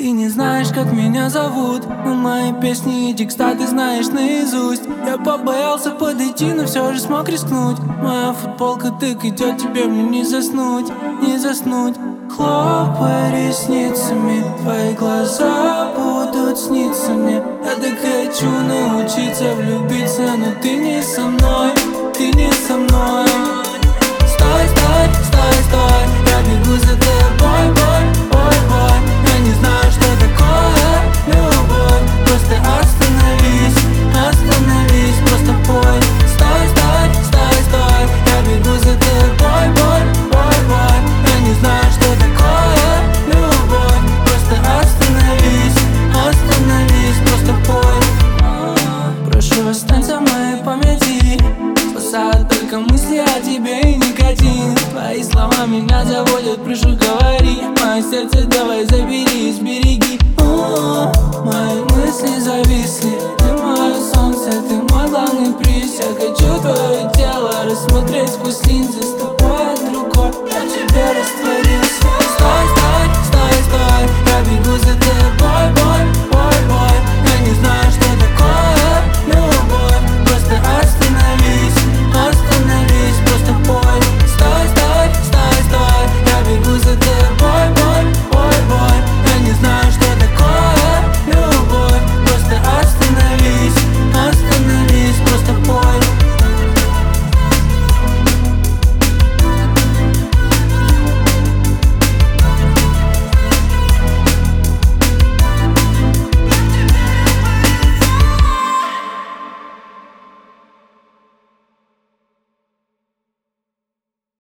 Ты не знаешь, как меня зовут, но мои песни и текста ты знаешь наизусть. Я побоялся подойти, но все же смог рискнуть. Моя футболка так идет, тебе мне не заснуть, не заснуть. Хлопай ресницами, твои глаза будут сниться мне. Я так хочу научиться влюбиться, но ты не со мной, ты не со мной. Стой, стой, стой, стой, я бегу за тобой, бой, бой, бой. Я не знаю, что такое любовь. Просто остановись, остановись, просто пой. Стой, стой, стой, стой, я бегу за тобой, бой, бой, бой. Я не знаю, что такое любовь. Просто остановись, остановись, просто пой. Прошу, останься в моей памяти. Спасают только мысли о тебе и никотин. Твои слова меня заводят, прошу, говори. Мое сердце давай забери, сбереги. Мои мысли зависли. Ты мое солнце, ты мой главный приз. Я хочу твое тело рассмотреть сквозь линзы.